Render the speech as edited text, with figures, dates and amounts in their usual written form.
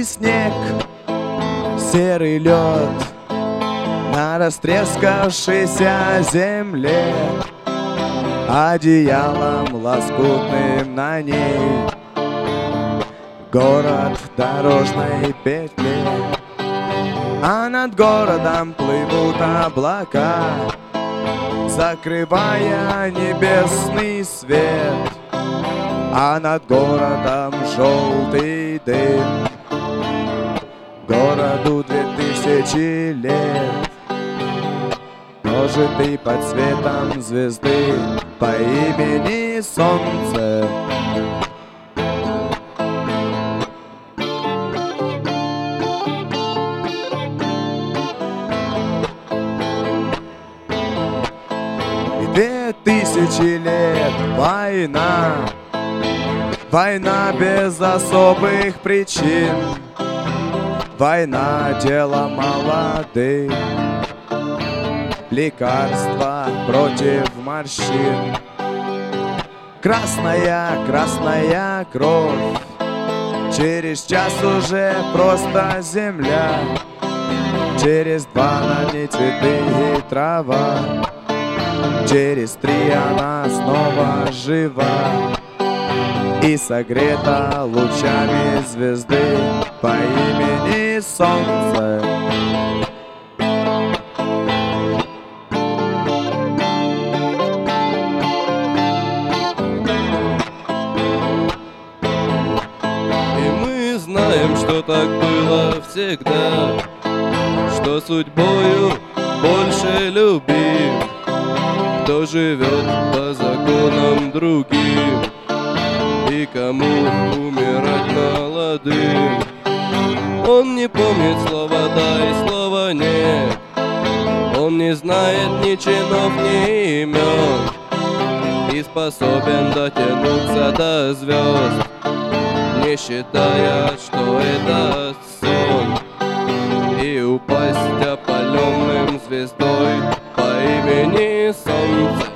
белый снег, серый лед на растрескавшейся земле, одеялом лоскутным на ней город дорожной петли. А над городом плывут облака, закрывая небесный свет. А над городом желтый дым, городу 2000 лет. Прожитый под светом звезды по имени Солнце. И 2000 лет война, война без особых причин, война дело молодых, лекарства против морщин. Красная, красная кровь, через час уже просто земля, через 2 на ней цветы и трава, через 3 она снова жива и согрета лучами звезды по имени Солнце. Знаем, что так было всегда, что судьбою больше любим, кто живет по законам другим и кому умирать молодым. Он не помнит слова «да» и слова «нет», он не знает ни чинов, ни имен и способен дотянуться до звезд, не считая, что это сон, и упасть опаленным звездой по имени Солнце.